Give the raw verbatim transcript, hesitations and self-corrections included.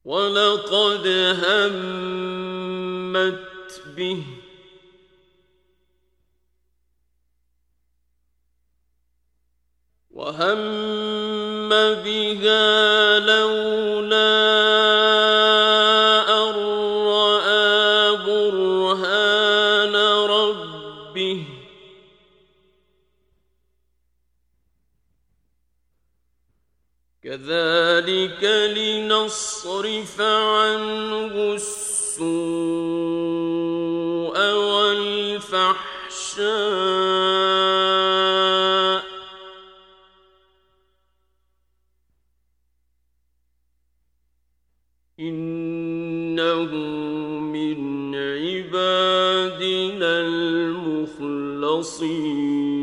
وَلَقَدْ هَمَّتْ بِهِ وَهَمَّ بِهَا لَوْلَا أَن رَّأَىٰ بُرْهَانَ رَبِّهِ ۚ كَذَٰلِكَ لِنَصْرِفَ عَنْهُ السُّوءَ وَالْفَحْشَاءَ ۚ إِنَّهُ مِنْ عِبَادِنَا الْمُخْلَصِينَ